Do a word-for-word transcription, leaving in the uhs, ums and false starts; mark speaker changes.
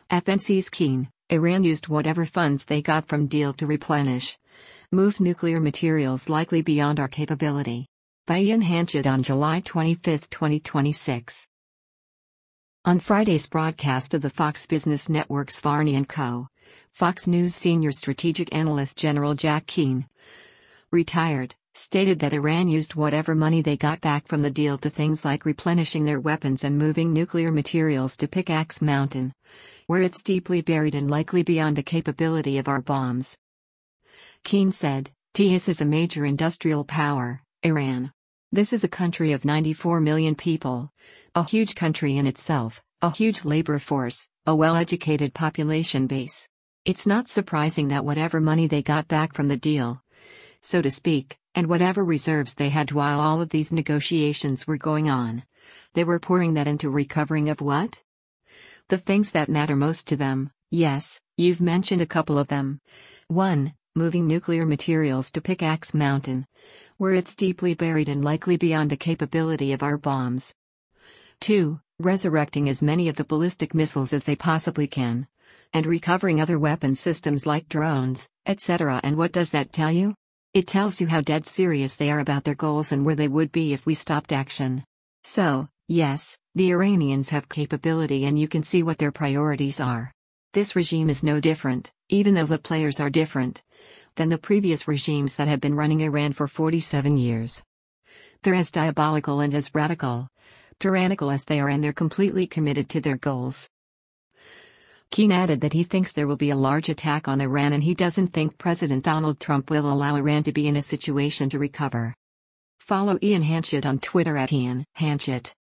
Speaker 1: F N C's keen, Iran used whatever funds they got from deal to replenish. Moved nuclear materials likely beyond our capability. By Ian Hanchett on July twenty-fifth, twenty twenty-six. On Friday's broadcast of the Fox Business Network's Varney and Co., Fox News senior strategic analyst General Jack Keane, retired, stated that Iran used whatever money they got back from the deal to things like replenishing their weapons and moving nuclear materials to Pickaxe Mountain, where it's deeply buried and likely beyond the capability of our bombs. Keane said, "T I S is a major industrial power, Iran. This is a country of ninety-four million people, a huge country in itself, a huge labor force, a well-educated population base. It's not surprising that whatever money they got back from the deal, so to speak, and whatever reserves they had while all of these negotiations were going on, they were pouring that into recovering of what? The things that matter most to them. Yes, you've mentioned a couple of them. one. Moving nuclear materials to Pickaxe Mountain, where it's deeply buried and likely beyond the capability of our bombs. two. Resurrecting as many of the ballistic missiles as they possibly can, and recovering other weapon systems like drones, et cetera. And what does that tell you? It tells you how dead serious they are about their goals and where they would be if we stopped action. So, yes, the Iranians have capability and you can see what their priorities are. This regime is no different, even though the players are different, than the previous regimes that have been running Iran for forty-seven years. They're as diabolical and as radical, tyrannical as they are, and they're completely committed to their goals." Keane added that he thinks there will be a large attack on Iran and he doesn't think President Donald Trump will allow Iran to be in a situation to recover. Follow Ian Hanchett on Twitter at Ian Hanchett.